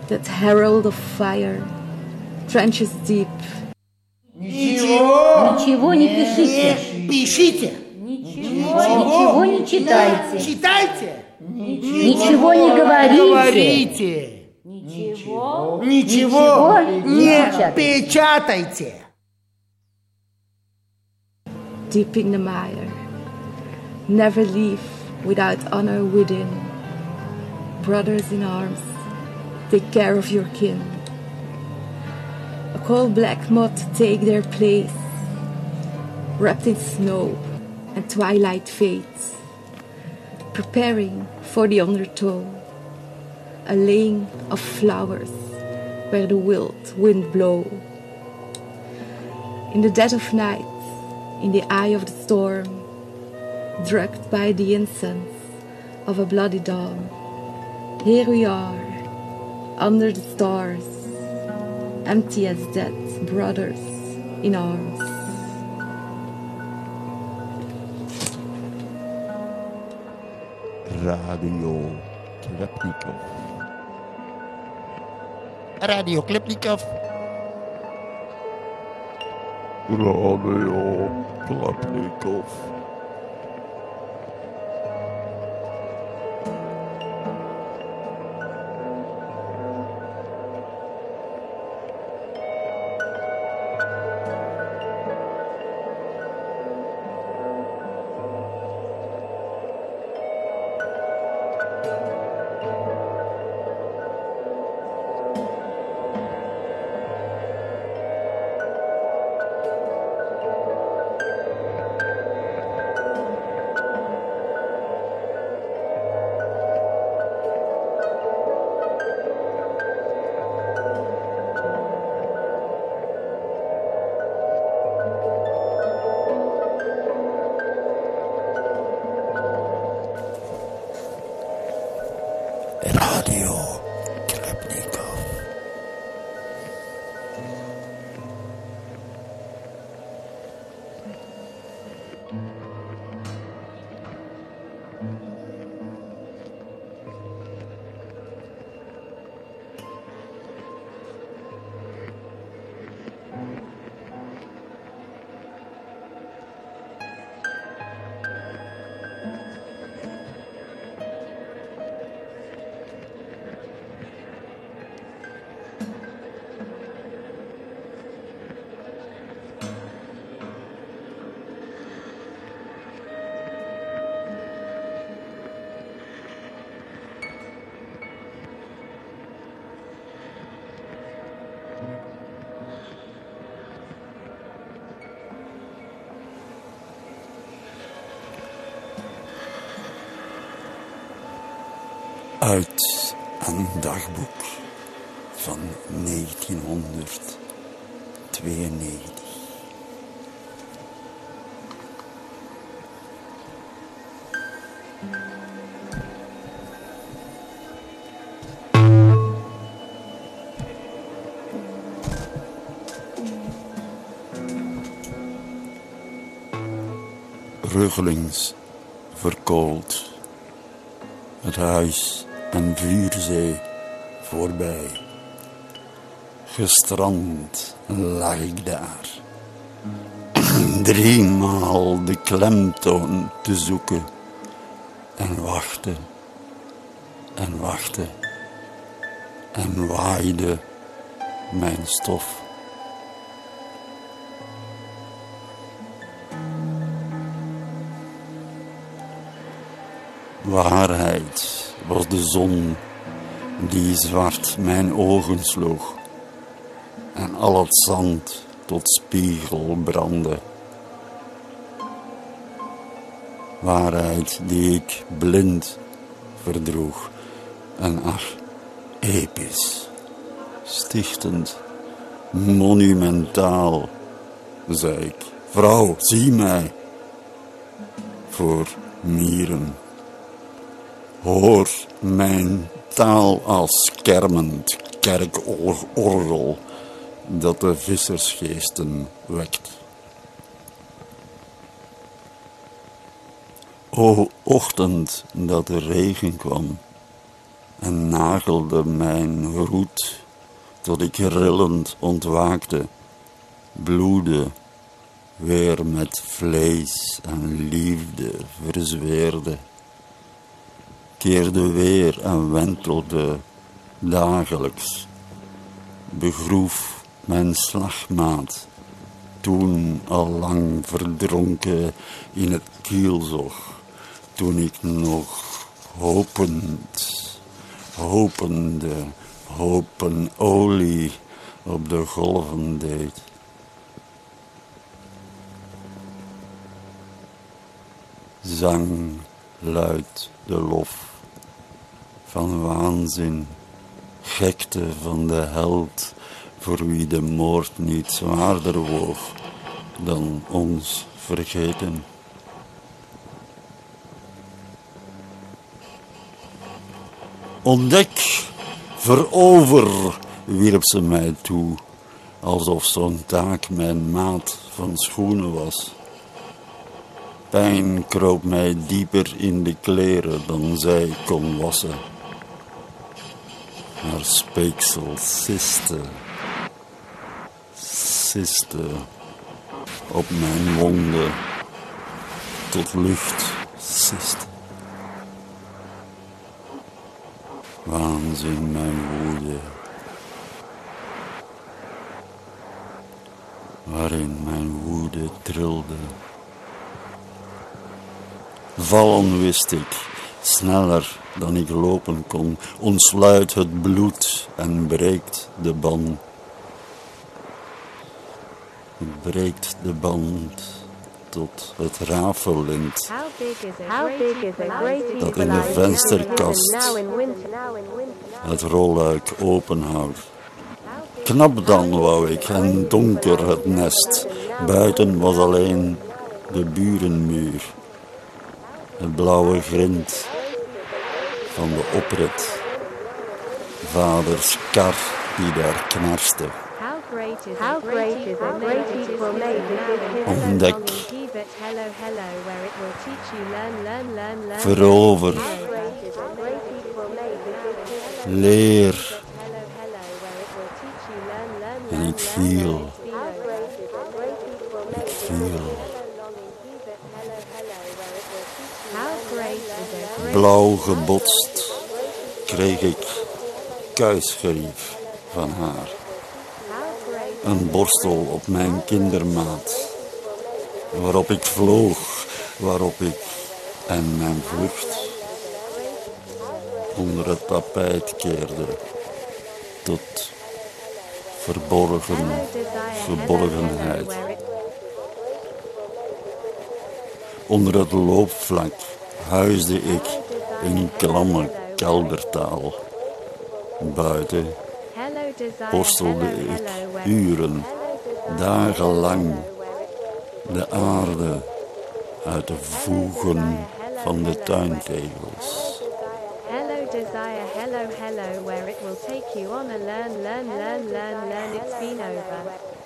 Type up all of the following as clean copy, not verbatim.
that herald of fire, trenches deep. Ничего не пишите. Пишите. Ничего не читайте. Читайте. Ничего не говорите. Ничего не печатайте. Deep in the mire, never leave without honor within. Brothers in arms, take care of your kin. A cold black moth take their place, wrapped in snow and twilight fades, preparing for the undertow, a laying of flowers where the wild wind blow. In the dead of night, in the eye of the storm, drugged by the incense of a bloody dawn, here we are, under the stars, empty as dead brothers in arms. Radio Klepnikov. Radio Klepnikov. Radio Klepnikov. Radio Klepnikov. Uit een dagboek van 1992. Ruggelings verkoold. Het huis en vuurzee voorbij. Gestrand lag ik daar. 3 maal de klemtoon te zoeken. En wachten. En wachten. En waaide mijn stof. Waarheid was de zon die zwart mijn ogen sloeg en al het zand tot spiegel brandde. Waarheid die ik blind verdroeg en ach, episch, stichtend, monumentaal, zei ik, vrouw, zie mij, voor mieren. Hoor mijn taal als kermend kerkorgel dat de vissersgeesten wekt. O ochtend dat de regen kwam, en nagelde mijn roet tot ik rillend ontwaakte, bloedde, weer met vlees en liefde verzweerde, keerde weer en wentelde dagelijks, begroef mijn slagmaat, toen al lang verdronken in het kielzog, toen ik nog hopende hopen olie op de golven deed. Zang luid de lof van waanzin, gekte van de held, voor wie de moord niet zwaarder woog dan ons vergeten. Ontdek, verover, wierp ze mij toe, alsof zo'n taak mijn maat van schoenen was. Pijn kroop mij dieper in de kleren dan zij kon wassen. Haar speeksel siste op mijn wonden, tot lucht siste. Waanzin mijn woede, waarin mijn woede trilde. Vallen wist ik, sneller dan ik lopen kon, ontsluit het bloed en breekt de band. Breekt de band tot het rafellint dat in de vensterkast het rolluik openhoudt. Knap dan, wou ik, en donker het nest. Buiten was alleen de burenmuur, het blauwe grind van de oprit, vaders kar die daar knarste. Ontdek, verover, leer, en ik viel. Blauw gebotst kreeg ik kuisgerief van haar. Een borstel op mijn kindermaat, waarop ik vloog, waarop ik en mijn vlucht onder het tapijt keerde, tot verborgenheid. Onder het loopvlak huisde ik in klamme keldertaal. Buiten borstelde ik uren, dagenlang, de aarde uit de voegen van de tuintegels. Hello, where it will take you on a learn, it's been over.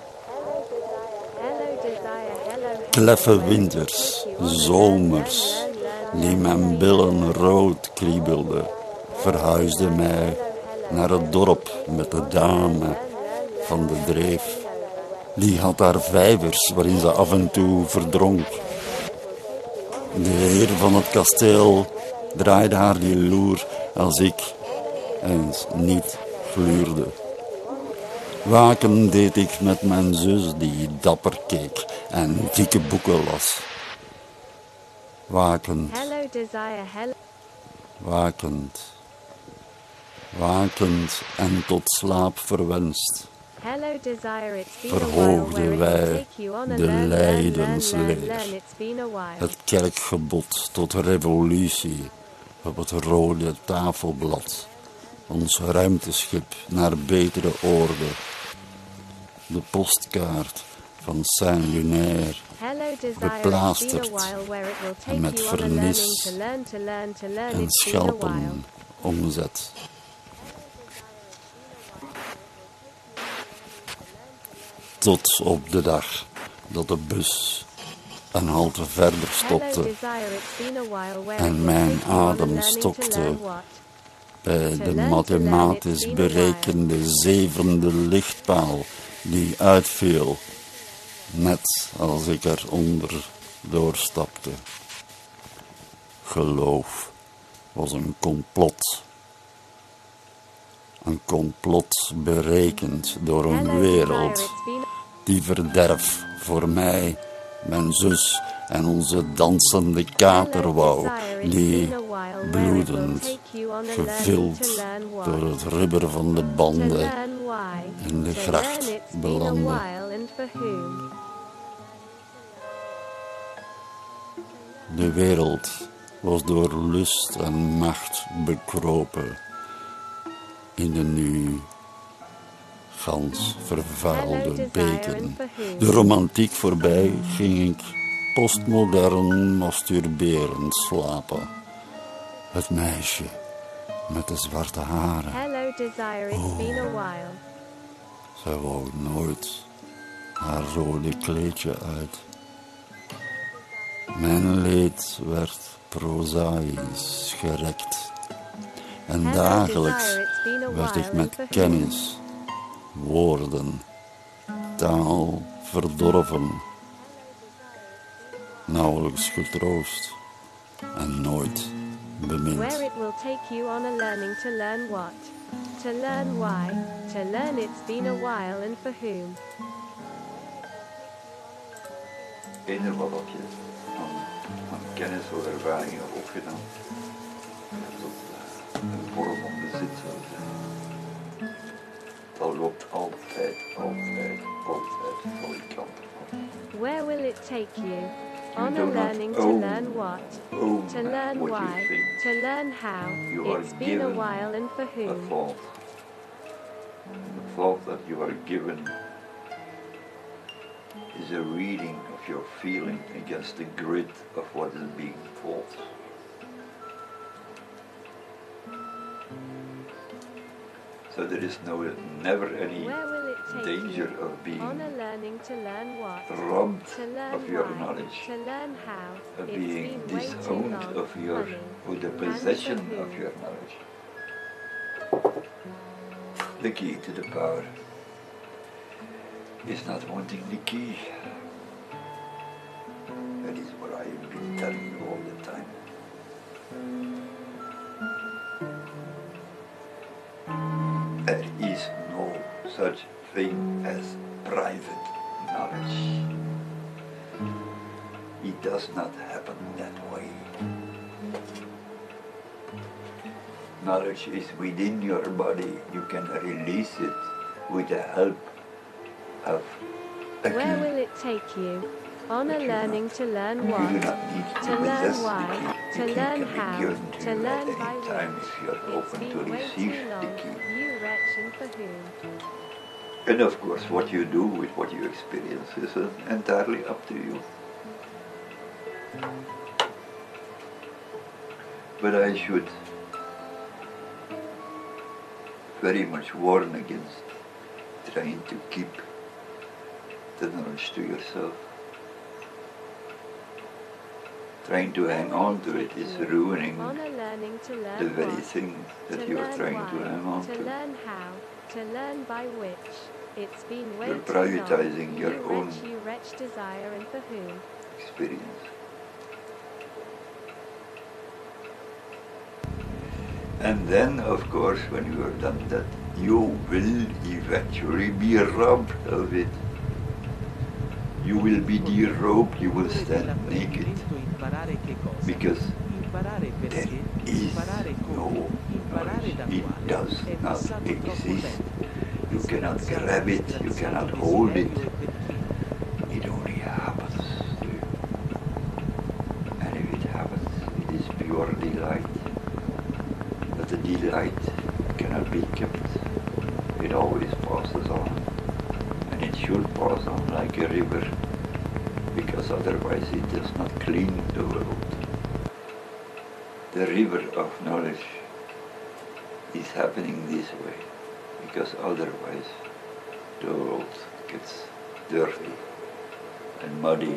Hello desire, Kleffe winters, zomers, die mijn billen rood kriebelden, verhuisden mij naar het dorp met de dame van de dreef. Die had haar vijvers waarin ze af en toe verdronk. De heer van het kasteel draaide haar die loer als ik eens niet gluurde. Waken deed ik met mijn zus die dapper keek en dikke boeken las. Wakend en tot slaap verwenst, verhoogden wij de lijdensleer, het kerkgebod tot revolutie op het rode tafelblad, ons ruimteschip naar betere orde, de postkaart van Saint-Lunaire, beplaasterd en met vernis en schelpen omzet. Tot op de dag dat de bus een halte verder stopte en mijn adem stokte bij de mathematisch berekende zevende lichtpaal die uitviel, net als ik eronder doorstapte. Geloof was een complot. Een complot berekend door een wereld die verderf voor mij, mijn zus en onze dansende kater wou, die bloedend, gevild door het rubber van de banden in de gracht belandde. De wereld was door lust en macht bekropen. In de nu gans vervuilde beken. De romantiek voorbij ging ik postmodern masturberend slapen. Het meisje met de zwarte haren. Zij wou nooit haar rode kleedje uit. Mijn leed werd prozaïs gerekt. En dagelijks werd ik met kennis, woorden, taal verdorven. Nauwelijks getroost en nooit bemind. Where it will take you on a learning to learn what, to learn why, to learn it's been a while and for whom. Eender wat heb je aan kennis of ervaringen opgedaan. Een vorm van bezit zou zijn. Dat loopt altijd voor die kanten van. Where will it take you? On a learning to learn what, to learn why, to learn how, it's been a while and for whom. The thought that you are given is a reading of your feeling against the grid of what is being taught. So there is never any danger of being robbed of your knowledge, of being disowned of the possession of your knowledge. The key to the power is not wanting the key. That is what I have been telling you all the time. There is no such thing as private knowledge. It does not happen that way. Knowledge is within your body. You can release it with the help of a key. Where will it take you? On a learning to learn what, to learn why, to learn how, to learn by which. It's been way too long, you wretch and for whom. And of course what you do with what you experience is entirely up to you. But I should very much warn against trying to keep the knowledge to yourself. Trying to hang on to it is ruining the very thing that you are trying to hang on to. learn how, to learn by which. It's been way You're too prioritizing long. your own You wretch desire and for whom. experience. And then, of course, when you have done that, you will eventually be robbed of it. You will be derobed, you will stand naked. Because there is no knowledge. It does not exist. You cannot grab it, you cannot hold it. It only happens to you. And if it happens, it is pure delight. But the delight cannot be kept. It always passes on. And it should pass on like a river, because otherwise it does not clean the world. The river of knowledge is happening this way, because otherwise the world gets dirty and muddy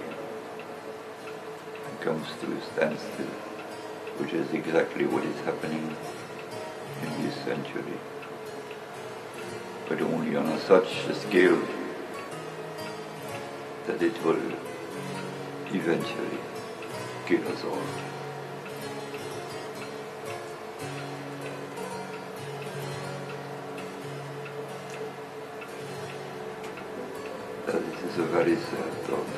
and comes to a standstill, which is exactly what is happening in this century, but only on such a scale that it will eventually kill us all. This is a very sad thought.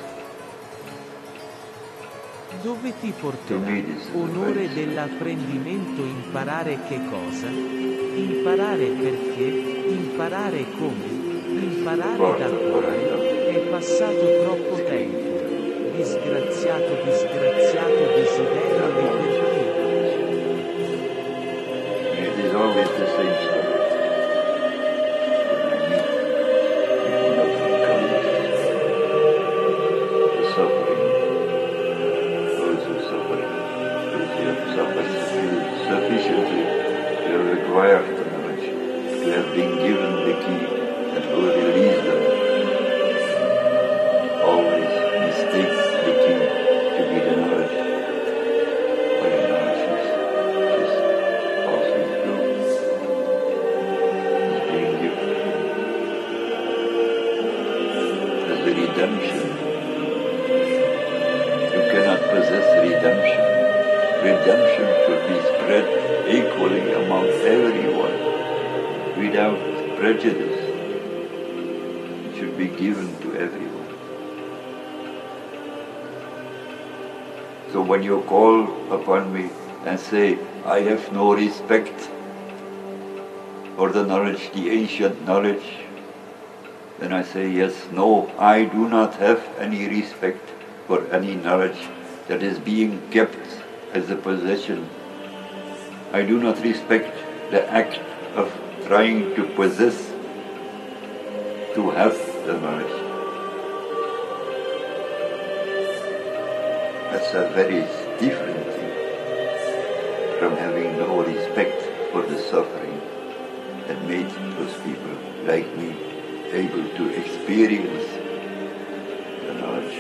Dove ti porterà? Onore dell'apprendimento, imparare che cosa? Imparare perché? Imparare come? Imparare da come? È passato troppo tempo. Disgraziato, disgraziato desiderio di perché? It is always the same story. Sufficiently, they require the knowledge to have been given the key that will release them. Always mistake the key to be the knowledge, but the knowledge is passing through. It's being given as the redemption. You cannot possess redemption. Redemption should be spread equally among everyone, without prejudice. It should be given to everyone. So when you call upon me and say, I have no respect for the knowledge, the ancient knowledge, then I say, yes, no, I do not have any respect for any knowledge that is being kept as a possession. I do not respect the act of trying to possess, to have the knowledge. That's a very different thing from having no respect for the suffering that made those people like me able to experience the knowledge,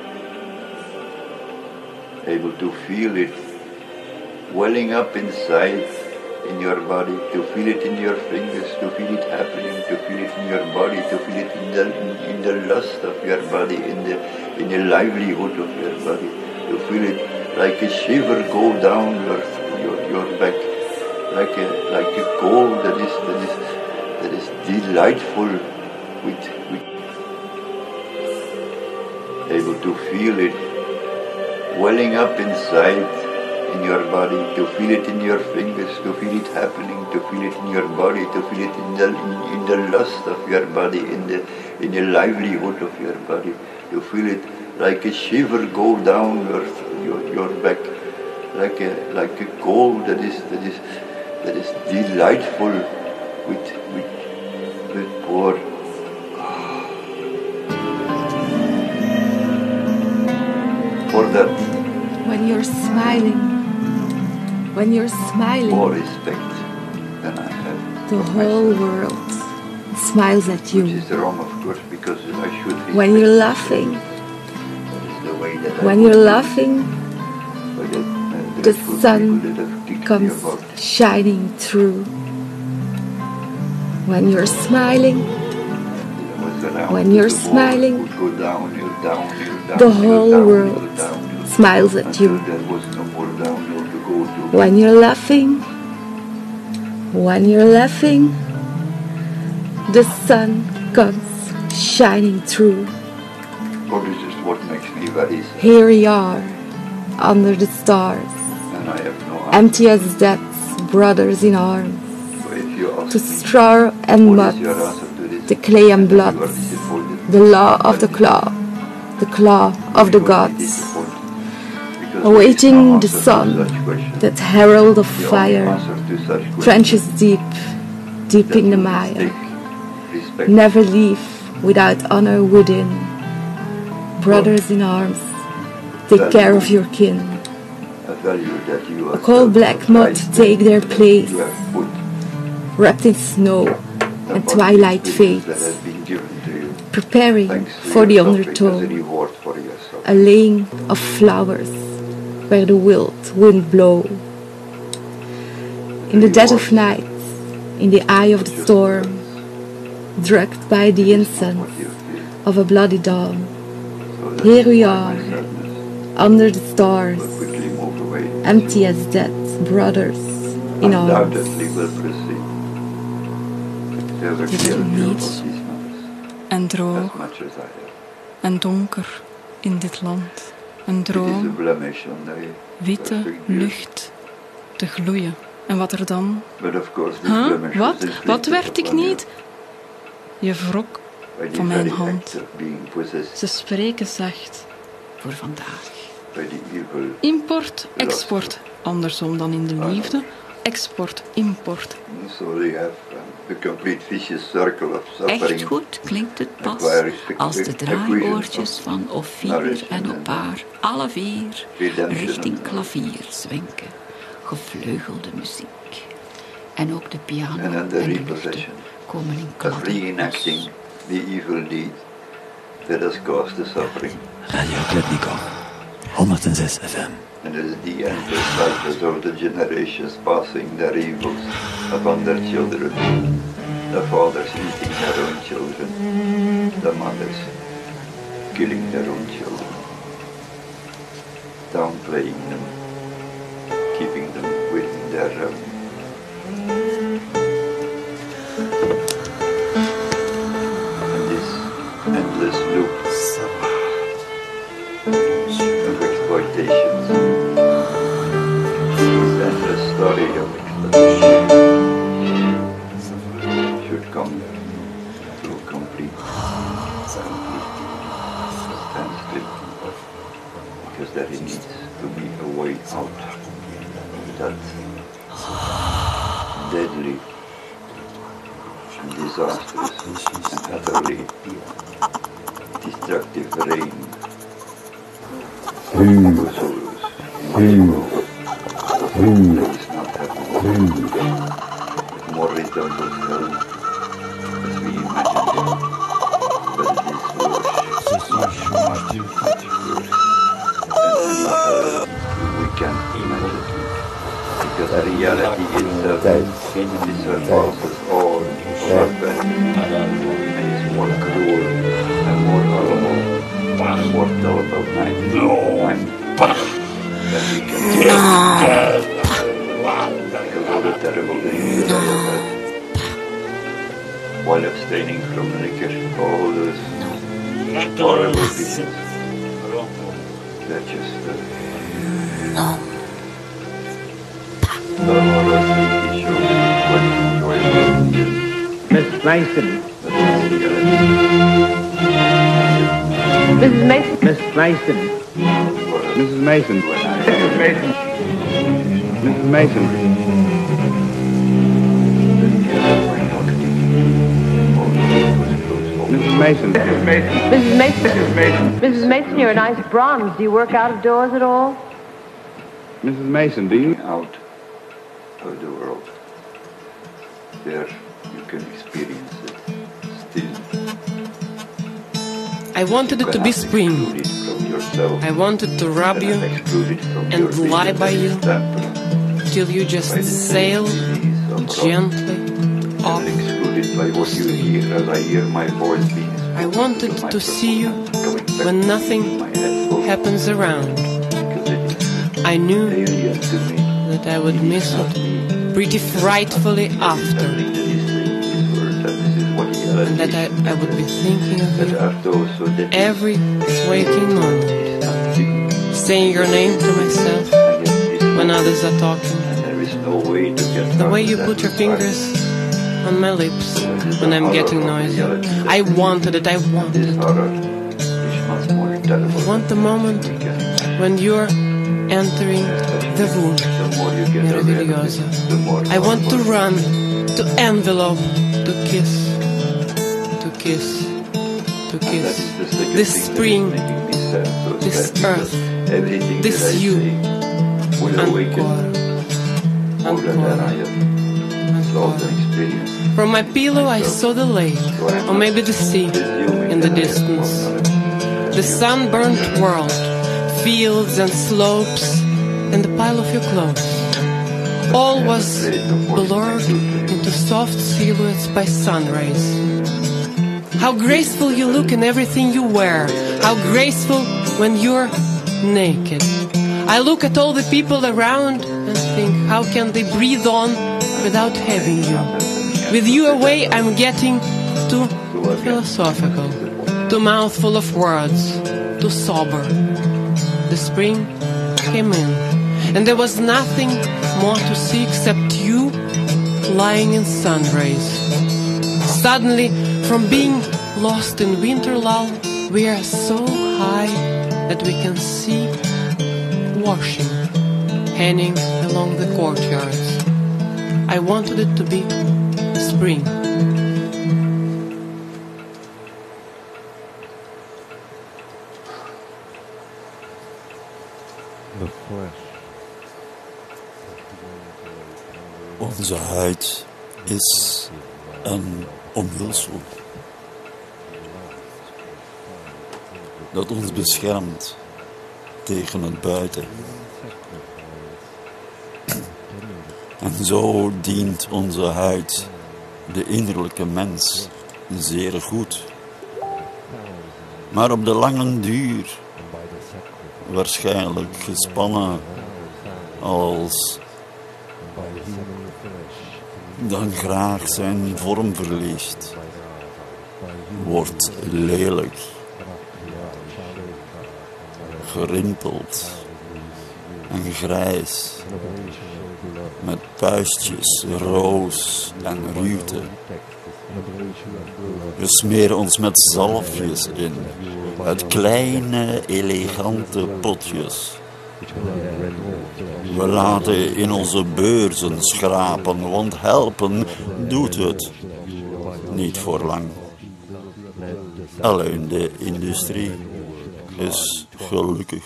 able to feel it welling up inside in your body, to feel it in your fingers, to feel it happening, to feel it in your body, to feel it in the lust of your body, in the livelihood of your body, to feel it like a shiver go down your back, like a cold that is delightful, with able to feel it welling up inside in your body, to feel it in your fingers, to feel it happening, to feel it in your body, to feel it in the lust of your body, in the livelihood of your body, to feel it like a shiver go down your back, like a cold that is delightful, with poor. For that, when you're smiling, more respect than I have. The whole world smiles at you. Which is wrong, of course, because I should respect. When you're laughing, that is the way that when you're laughing, the sun comes shining through. When you're smiling, the whole world smiles at you. When you're laughing, the sun comes shining through. Oh, this is what makes me very sad. Here we are, under the stars, And I have no empty as death's brothers in arms, So if you ask to me, straw and what mud, is your answer to this? the clay and blood, You are disappointed. the law of the claw of the You will be gods, disappointed. Because awaiting there the is no sun, answer to such questions. that herald of The only fire, answer to such questions trenches deep that in the you mire. mistake respect Never leave without honor within. Brothers in arms, take care of your kin. a value that you A cold black moth take their place, you have put wrapped in snow and upon twilight these things fades, that has been given to you. preparing Thanks to for the your suffering as a undertow, reward for your suffering. a laying of flowers where the wild wind blow. In the dead of night, in the eye of the storm, drugged by the incense of a bloody dawn, here we are, under the stars, empty as dead brothers in arms. Dit is niet en droog en donker in dit land. Een droom, witte lucht te gloeien. En wat er dan? Wat? Wat werd ik niet? Je wrok van mijn hand. Ze spreken zacht voor vandaag. Import, export, andersom dan in de liefde. Export, import. Echt goed klinkt het pas als de draaioortjes van Ophir en Opaar alle vier richting klavier zwenken. Gevleugelde muziek. En ook de piano en de luchten komen in kladden. The evil deed that has caused the suffering. Radio Klepnikov, 106 FM. And it is the endless cycles of the generations passing their evils upon their children. The fathers eating their own children. The mothers killing their own children. Downplaying them. Keeping them within their realm. Endless loop of exploitations. This endless story of exploitation should come to a complete standstill, because there needs to be a way out of that deadly and disastrous and utterly destructive rain of sorrows. Let's not happen. More resembles hell as we imagine it, but it is worse, much worse than we can imagine, because the reality itself surpasses all of our fantasy and is more cruel and more horrible and more terrible than we can because of the terrible dreams that I have had while abstaining from liquor, all those horrible visions. They're just the horrors TV shows what enjoyable. Miss Mason. Mrs. Mason. Miss Mason. Mrs. Mason. Mrs. Mason. Mrs. Mason. Mrs. Mason. Mrs. Mason. Mrs. Mason. Mrs. Mason, you're a nice bronze. Do you work out of doors at all? Mrs. Mason, do you? Out of the world. There you can experience it still. I wanted it to be spring. I wanted to rub you and lie by you till you just sail gently off to sleep. I wanted to see you when nothing happens around. I knew that I would miss it pretty frightfully after, and that I would be thinking of you every waking moment, saying your name to myself when others are talking. The way you put your fingers on my lips when I'm getting noisy. I wanted it, I wanted it. I want the moment when you're entering the room meravigliosa. I want to run, to envelope, to kiss, to kiss, to kiss. This spring, this earth, this you, encore. From my pillow I saw the lake, or maybe the sea in the distance. The sunburnt world, fields and slopes, and the pile of your clothes. All was blurred into soft silhouettes by sun rays. How graceful you look in everything you wear. How graceful when you're naked. I look at all the people around and think, how can they breathe on without having you? With you away, I'm getting too philosophical, too mouthful of words, too sober. The spring came in, and there was nothing more to see except you lying in sun rays. Suddenly, from being lost in winter lull, we are so high that we can see washing hanging along the courtyards. I wanted it to be spring. Onze huid is een omhulsel dat ons beschermt tegen het buiten. En zo dient onze huid de innerlijke mens zeer goed. Maar op de lange duur, waarschijnlijk gespannen als dan graag zijn vorm verliest, wordt lelijk, gerimpeld en grijs, met puistjes, roos en ruwte. We smeren ons met zalfjes in, uit kleine, elegante potjes. We laten in onze beurzen schrapen, want helpen doet het niet voor lang. Alleen de industrie is gelukkig.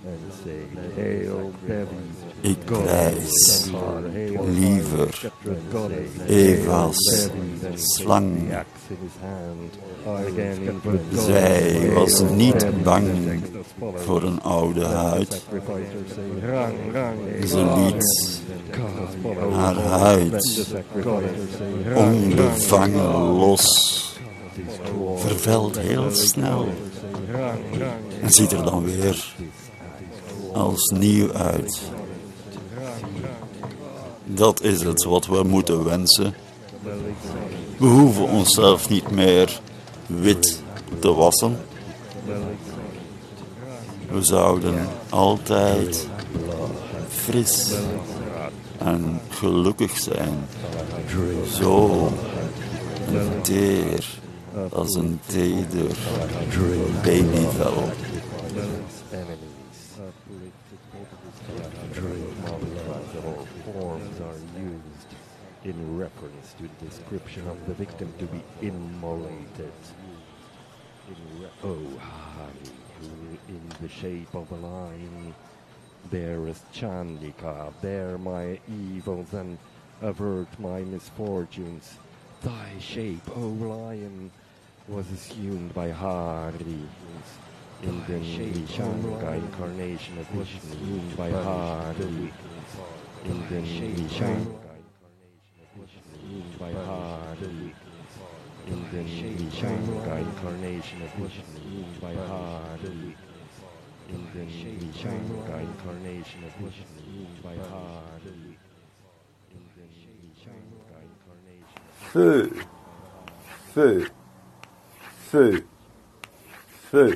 Ik prijs liever Eva's slang. Zij was niet bang voor een oude huid. Ze liet haar huid onbevangen los. Vervelt heel snel en ziet er dan weer als nieuw uit. Dat is het wat we moeten wensen. We hoeven onszelf niet meer wit te wassen. We zouden altijd fris en gelukkig zijn. Zo teer als een teder babyvel. In reference to the description of the victim to be immolated. In the shape of a lion, there is Chandika, bear my evils and avert my misfortunes. Thy shape, O lion, was assumed by Hari in the Nishanga incarnation of Vishnu, by Hari in the Nishanga by Hari in the Nishanga incarnation of Vishnu, by Hari in the Nishanga incarnation of Vishnu, by Hari in the Nishanga incarnation. Feu, feu, feu, feu.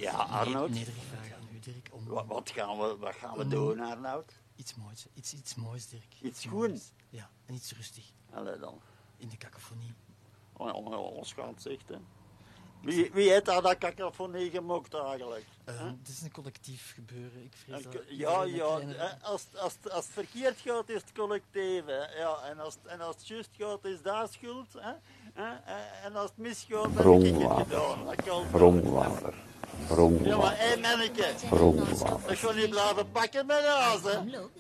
Ja, Arnoud. Nederige vraag aan u, Dirk. Wat gaan we doen, Arnoud? Iets moois. Iets moois, Dirk. Iets goed? Ja, en iets rustig. Allee dan. In de cacophonie. Ons gaat zegt, hè. Wie heeft daar dat cacophonie gemokt eigenlijk? Het is een collectief gebeuren. Ik vrees dat... Als het verkeerd gaat, is het collectief. Hè. Ja, en als het juist gaat, is dat schuld. Hè. En als het misgaat, dan heb ik het gedaan. Bronwater. Ja, maar hé, manneke. Ik ga niet blijven pakken met huis, hè.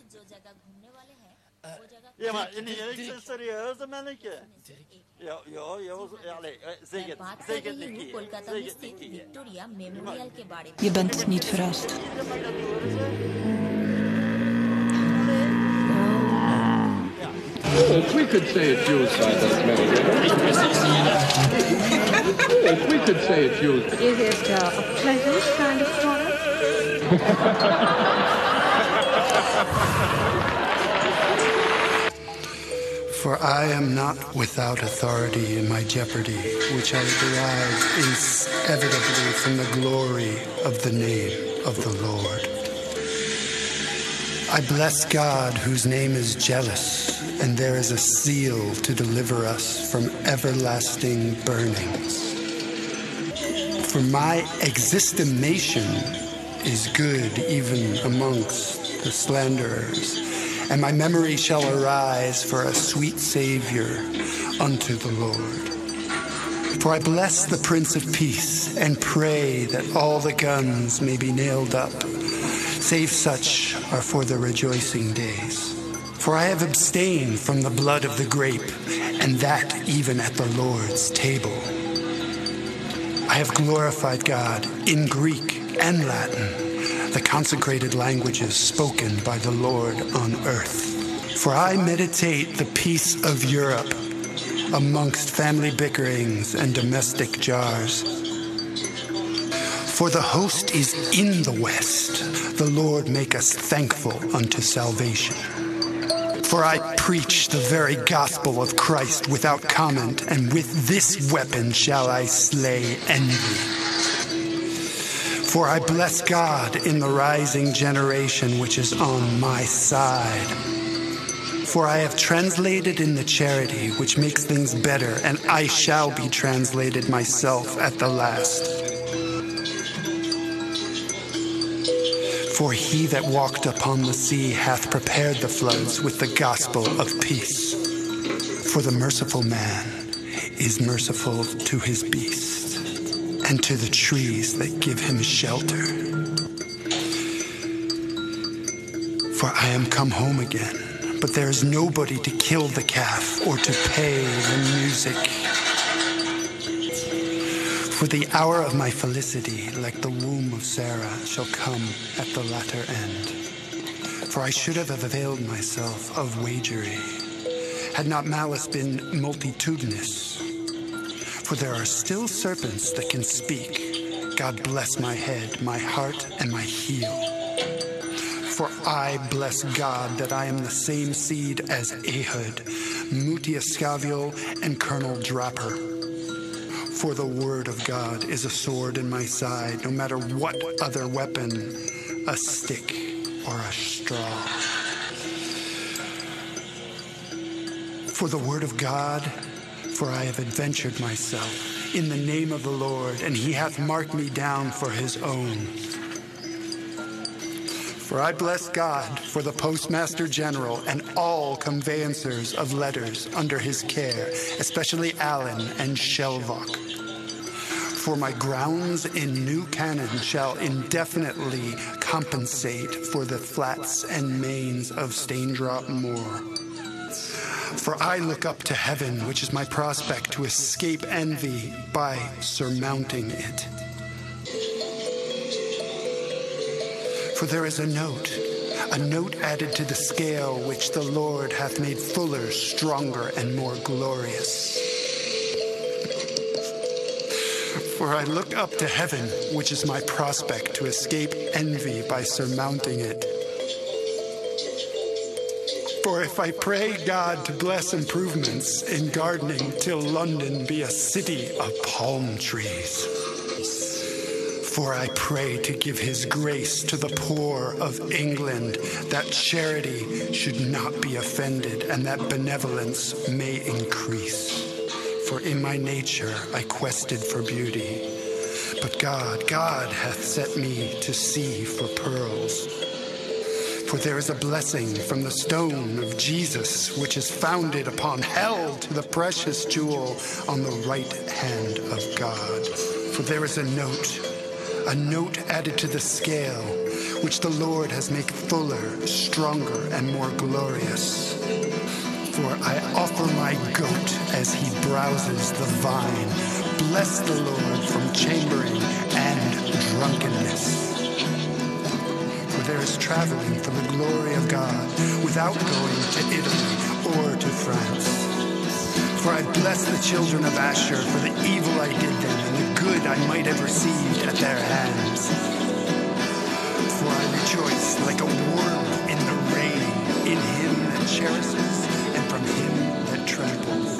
Ja, maar ik ben serieus, manneke. Ja, zeg het een keer. Je bent niet verrast. If we could say it's used by those men If we could say it's used. Is it a pleasant kind of product? For I am not without authority in my jeopardy, which I derive inevitably from the glory of the name of the Lord. I bless God, whose name is jealous, and there is a seal to deliver us from everlasting burnings. For my existimation is good even amongst the slanderers, and my memory shall arise for a sweet Savior unto the Lord. For I bless the Prince of Peace, and pray that all the guns may be nailed up, save such are for the rejoicing days. For I have abstained from the blood of the grape, and that even at the Lord's table. I have glorified God in Greek and Latin, the consecrated languages spoken by the Lord on earth. For I meditate the peace of Europe amongst family bickerings and domestic jars. For the host is in the west, the Lord make us thankful unto salvation. For I preach the very gospel of Christ without comment, and with this weapon shall I slay envy. For I bless God in the rising generation which is on my side. For I have translated in the charity which makes things better, and I shall be translated myself at the last. For he that walked upon the sea hath prepared the floods with the gospel of peace. For the merciful man is merciful to his beast, and to the trees that give him shelter. For I am come home again, but there is nobody to kill the calf or to pay the music. For the hour of my felicity, like the womb of Sarah, shall come at the latter end. For I should have availed myself of wagery, had not malice been multitudinous. For there are still serpents that can speak. God bless my head, my heart, and my heel. For I bless God that I am the same seed as Ehud, Mutiascaviel, and Colonel Draper. For the word of God is a sword in my side, no matter what other weapon, a stick or a straw. For the word of God, for I have adventured myself in the name of the Lord, and he hath marked me down for his own. For I bless God for the Postmaster General and all conveyancers of letters under his care, especially Allen and Shelvach. For my grounds in New Canaan shall indefinitely compensate for the flats and mains of Staindrop Moor. For I look up to heaven, which is my prospect to escape envy by surmounting it. For there is a note added to the scale which the Lord hath made fuller, stronger, and more glorious. For I look up to heaven, which is my prospect to escape envy by surmounting it. For if I pray God to bless improvements in gardening till London be a city of palm trees. For I pray to give his grace to the poor of England, that charity should not be offended, and that benevolence may increase. For in my nature I quested for beauty, but God hath set me to see for pearls. For there is a blessing from the stone of Jesus, which is founded upon hell to the precious jewel on the right hand of God. For there is a note added to the scale, which the Lord has made fuller, stronger, and more glorious. For I offer my goat as he browses the vine. Bless the Lord from chambering and drunkenness. For there is traveling for the glory of God without going to Italy or to France. For I bless the children of Asher for the evil I did them and the good I might have received at their hands. For I rejoice like a worm in the rain, in him that cherishes and from him that trembles.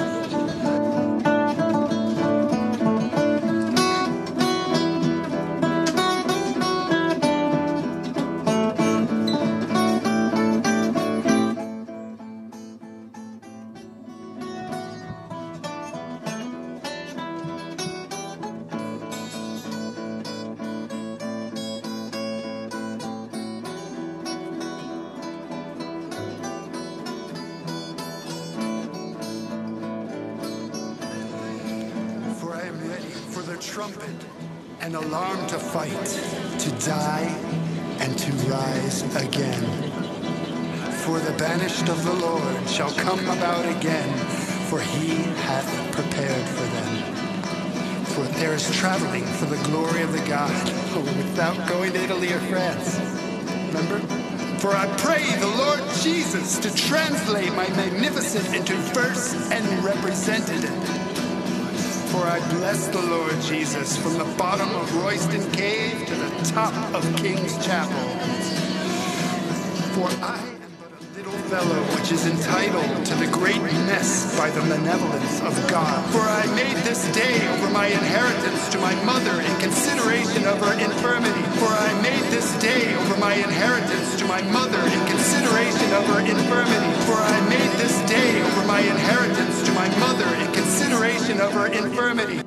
Trumpet, an alarm to fight, to die, and to rise again. For the banished of the Lord shall come about again, for he hath prepared for them. For there is traveling for the glory of the God, without going to Italy or France. Remember? For I pray the Lord Jesus to translate my magnificent into verse and representative. For I bless the Lord Jesus from the bottom of Royston Cave to the top of King's Chapel. For I am but a little fellow which is entitled to the great mess by the benevolence of God. For I made this day over my inheritance to my mother in consideration of her infirmity. For I made this day over my inheritance to my mother in consideration of her infirmity. For I made this day over my inheritance to my mother in consideration of her infirmity.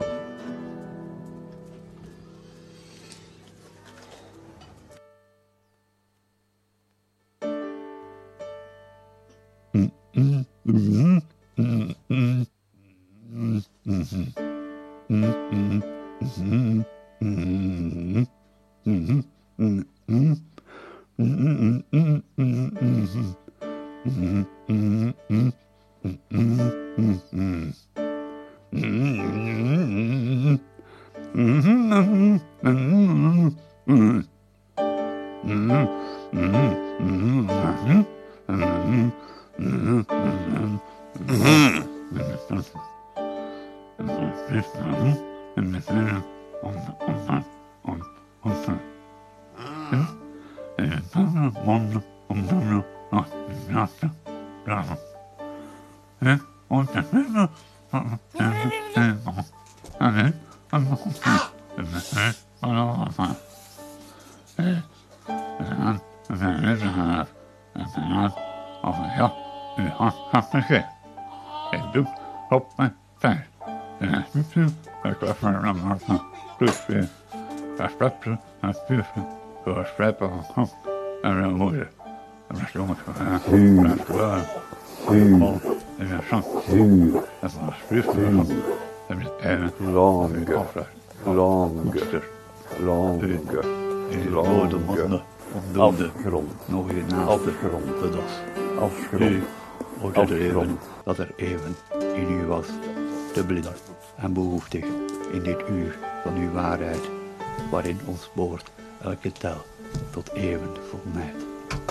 Dat er even in u was, te blind en behoeftig in dit uur van uw waarheid, waarin ons boort elke tel tot even volmaakt.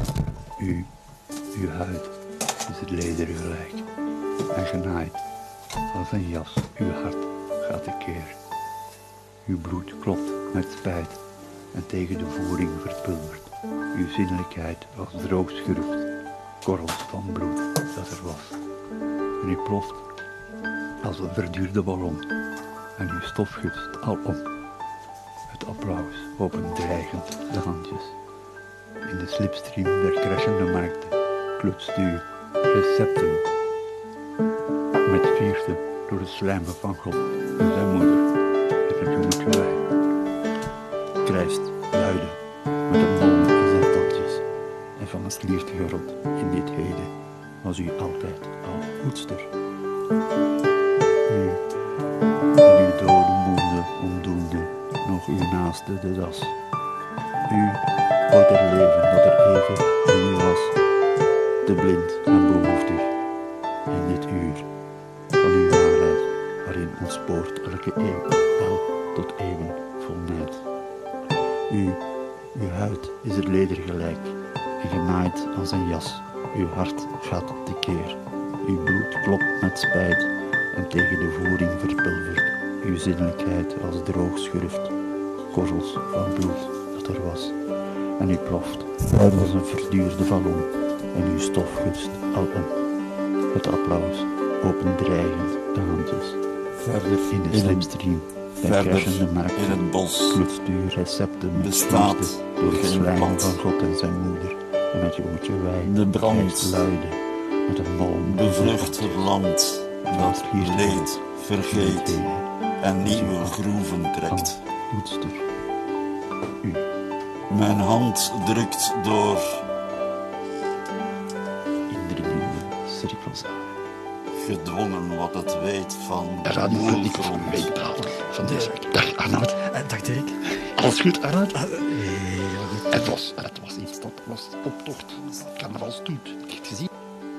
Uw huid is het lederen gelijk, en genaaid als een jas uw hart gaat tekeer. Uw bloed klopt met spijt en tegen de voering verpulverd. Uw zinnelijkheid als droog schroeft, korrels van bloed dat er was. En u ploft als een verduurde ballon en uw stof gutst alom. Het applaus opent dreigend de handjes. In de slipstream der crashende markten klutst u recepten. Met vierste door de slijmen van God en zijn moeder en het jongetje wij. Krijst luide met een bom in zijn tandjes. En van een sliertige rot in dit heden was u altijd al hoedster. U in uw dode moede ontdoende nog uw naaste de das. U ooit er leven dat er even in u was, te blind en behoeftig. In dit uur van uw waarheid, waarin ontspoort elke eeuw wel tot eeuwen volnaaid. Uw huid is het leder gelijk, en genaaid als een jas. Uw hart gaat tekeer, uw bloed klopt met spijt, en tegen de voering verpulvert uw zinnelijkheid als droog schurft, korrels van bloed dat er was. En u ploft als een verduurde vallon, en uw stof gutst al om. Het applaus opent dreigend de handjes. Verder in de slipstream, verder in het bos, klutst u recepten bestaat door het slijm van God en zijn moeder. En het jongetje wij, de brand luide met een bom bevlucht het land dat leed vergeet en nieuwe groeven trekt. Mijn hand drukt door indringende cirkels aan. Gedwongen wat het weet van de weekbraal van deze week. Dag Arnoud. Dag Dirk. Alles goed Arnoud? Het was iets dat was optocht. Carnavalstoet. Echt gezien.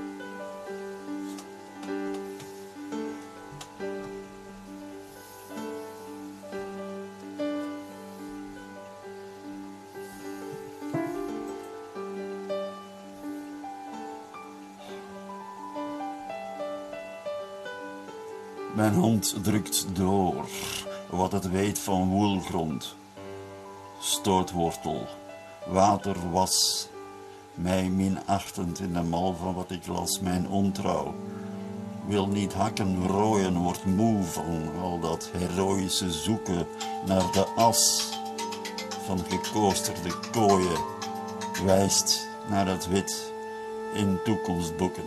Mijn hand drukt door wat het weet van woelgrond, stootwortel, waterwas, mij minachtend in de mal van wat ik las, mijn ontrouw. Wil niet hakken, rooien, wordt moe van al dat heroïsche zoeken naar de as van gekoosterde kooien, wijst naar het wit in toekomstboeken.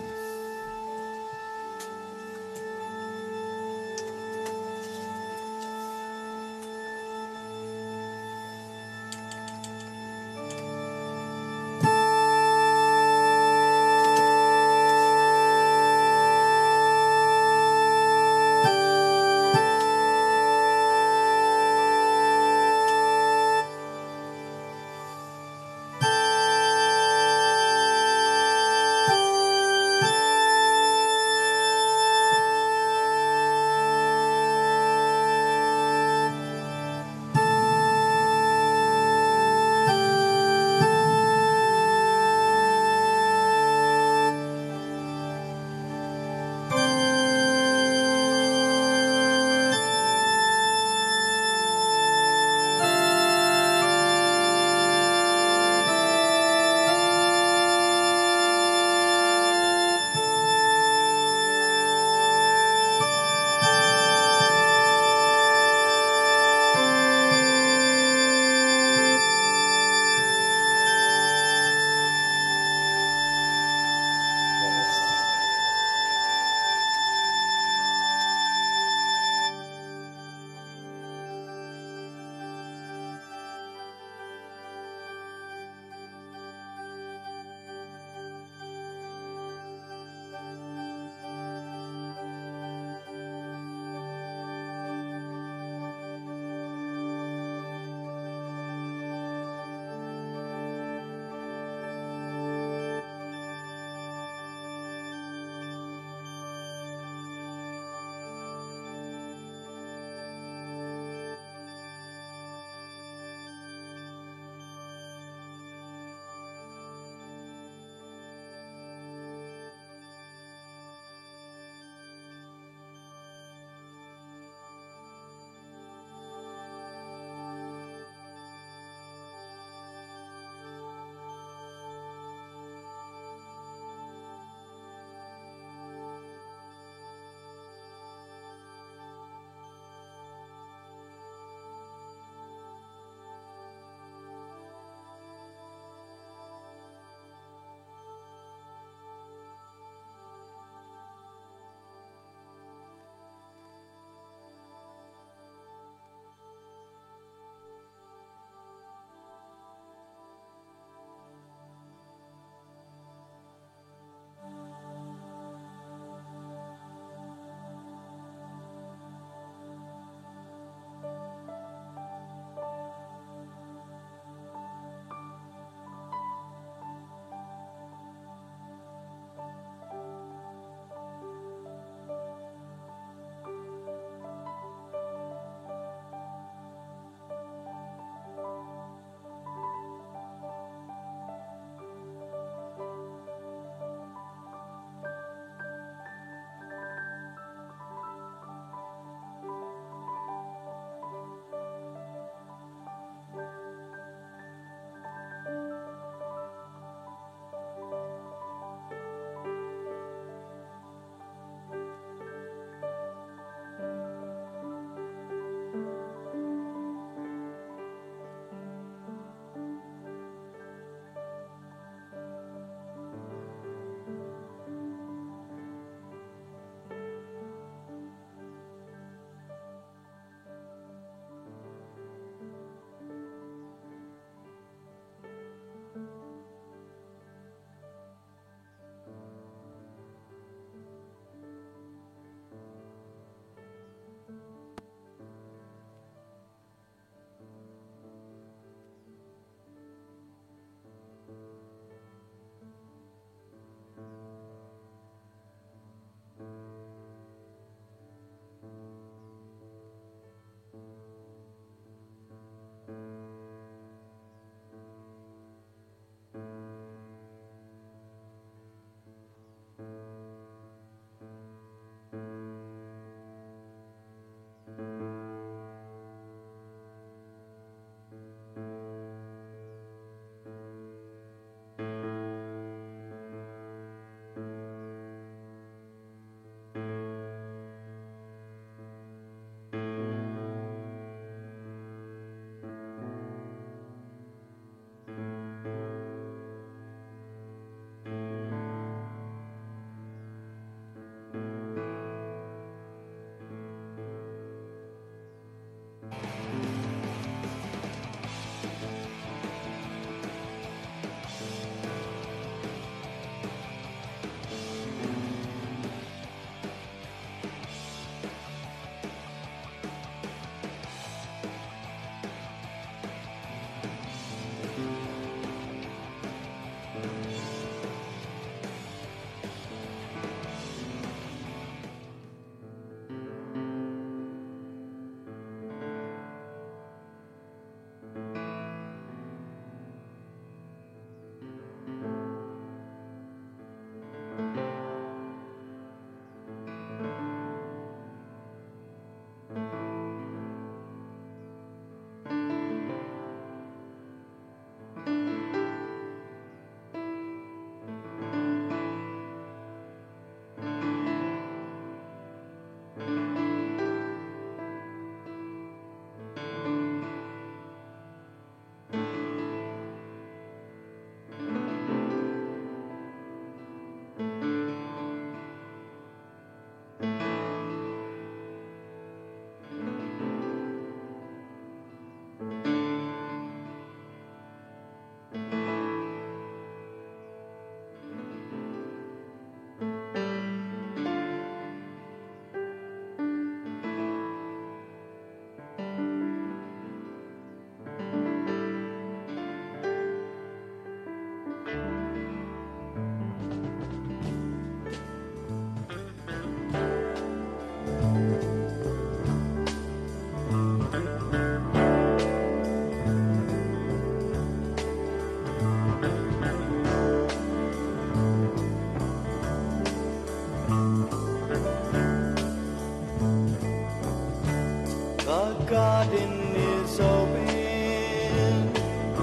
garden is open.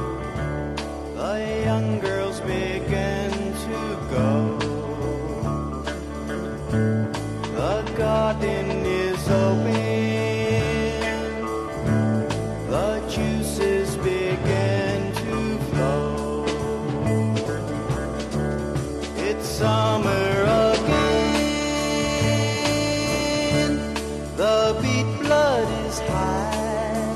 The young girls begin to go. The garden is open. The juices begin to flow. It's summer again. The beat blood is high.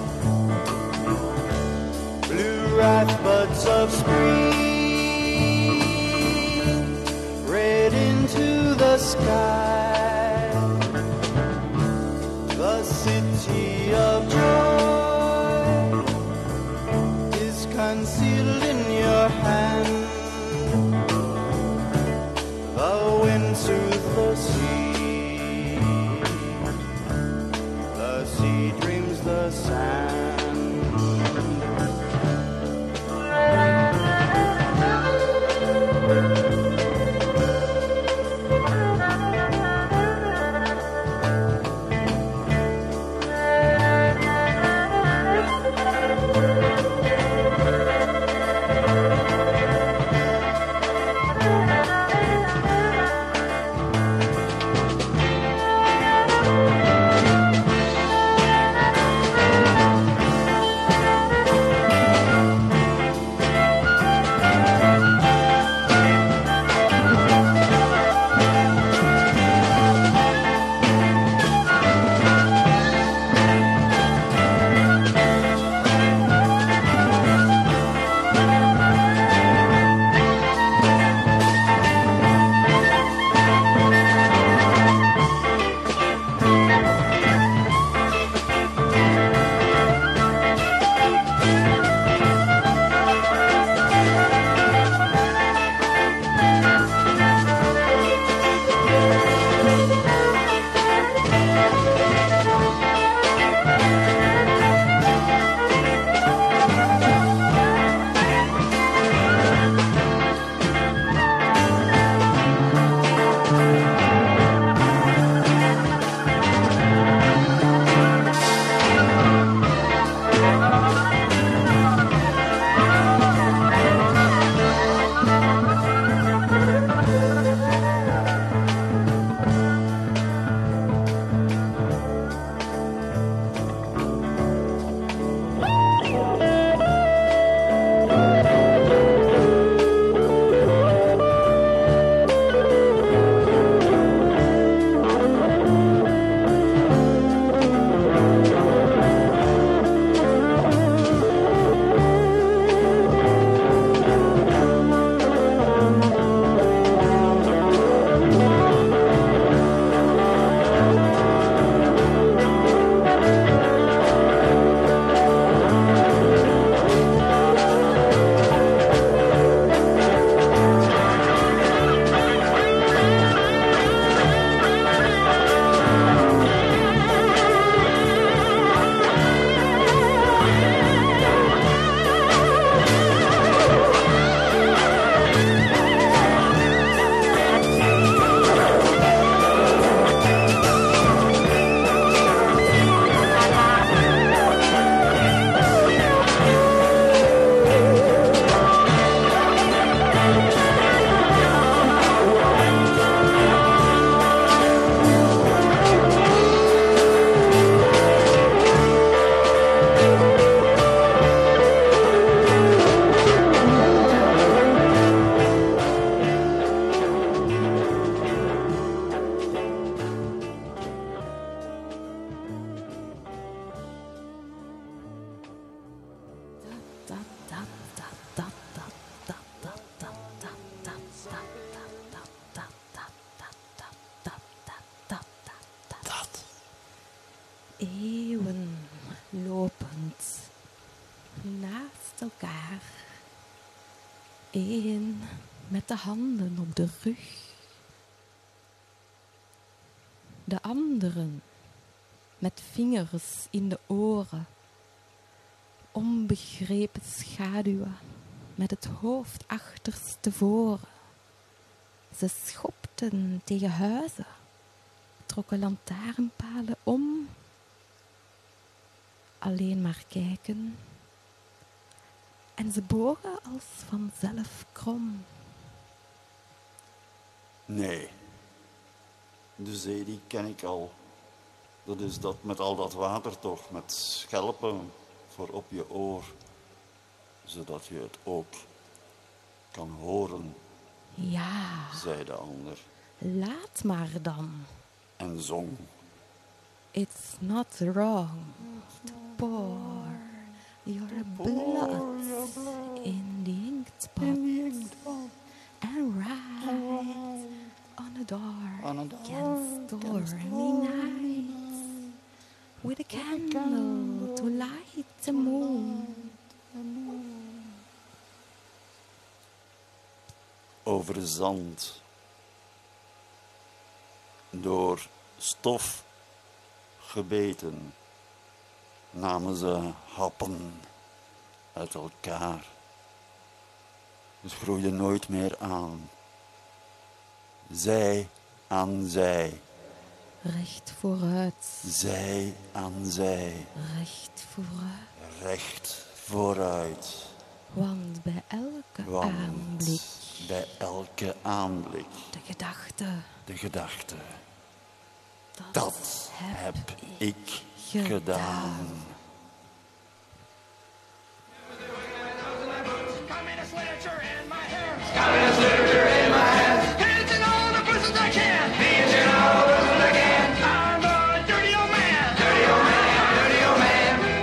Blue raspberries of spring, red into the sky. The city of joy is concealed in your hand. The wind soothes the sea. The sea dreams the sand. Eeuwen lopend naast elkaar, één met de handen op de rug, de anderen met vingers in de oren, onbegrepen schaduwen met het hoofd achterstevoren. Ze schopten tegen huizen, trokken lantaarnpalen om alleen maar kijken. En ze bogen als vanzelf krom. Nee. De zee die ken ik al. Dat is dat met al dat water toch, met schelpen voor op je oor. Zodat je het ook kan horen. Ja, zei de ander. Laat maar dan. En zong. It's not wrong to pour your blood in the inkpot and write on a dark and stormy night with a candle to light the moon. Over zand, door stof gebeten, namen ze happen uit elkaar. Het groeide nooit meer aan. Zij aan zij. Recht vooruit. Zij aan zij. Recht vooruit. Recht vooruit. Want bij elke aanblik. Bij elke aanblik. De gedachte. Dat heb ik gedaan. Communist literature in my hands. Communist literature in my hands. Painting all the persons I can. Painting all the persons I can. I'm a dirty old man. Dirty old man. Dirty old man.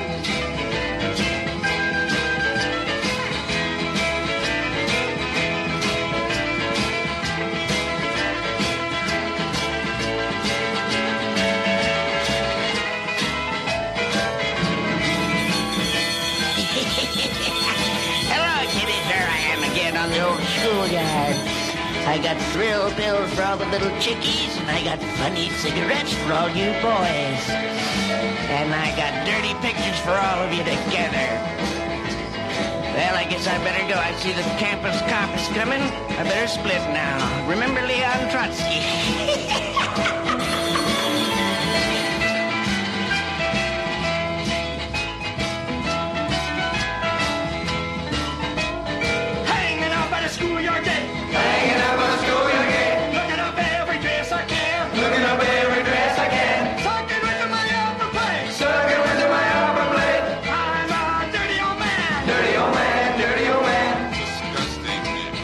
On the old schoolyard. I got thrill pills for all the little chickies, and I got funny cigarettes for all you boys. And I got dirty pictures for all of you together. Well, I guess I better go. I see the campus cop is coming. I better split now. Remember Leon Trotsky? Schoolyard gate. Hanging up on the schoolyard gate. Looking up every dress I can. Looking up every dress I can. Sucking with my upper plate. Sucking with my upper plate. I'm a dirty old man. Dirty old man. Dirty old man. Disgusting.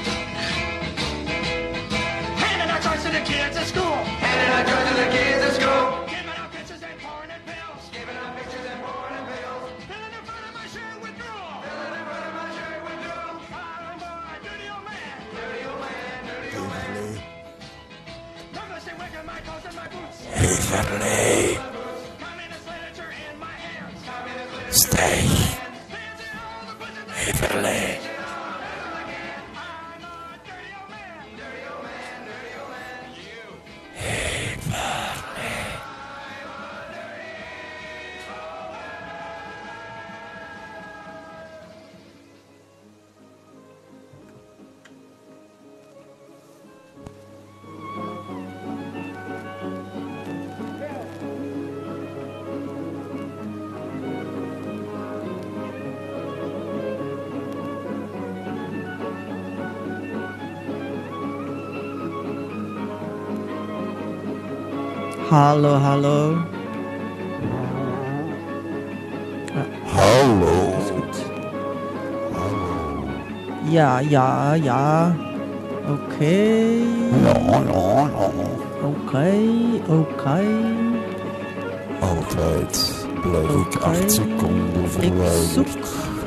Handing out drugs to the kids at school. Handing out drugs to the kids at school. Giving out pictures and porn and pills. Giving out pictures and porn and pills. Filling in front of my shirt with drool. Filling in front of my shirt with drool. I'm a dirty old man. Dirty old man. Dirty old man. Douglas and Wicker, my coats and my boots. Heverlee. Communist literature in my hands. Stijg. Heverlee. Hallo, hallo. Hallo. Is goed. Ja, ja, ja. Oké. Oké. Altijd blijf ik 8 seconden verwijderd.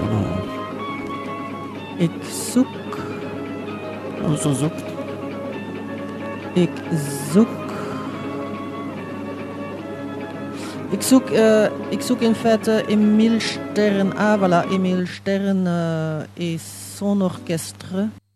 Ik zoek. Oh, zo zoekt. Ik zoek. Ik zoek in feite Emile Stern. Ah, voilà, Emile Stern is son orchestre.